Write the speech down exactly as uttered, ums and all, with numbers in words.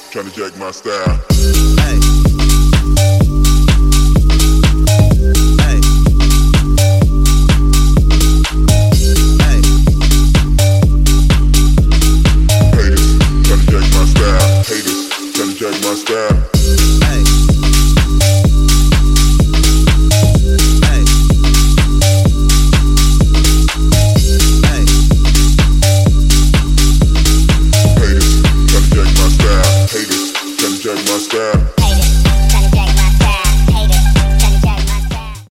trying to jack my style. Hey. Hey. Hey. Haters, trying to jack my style. Haters, trying to jack my style. Hey.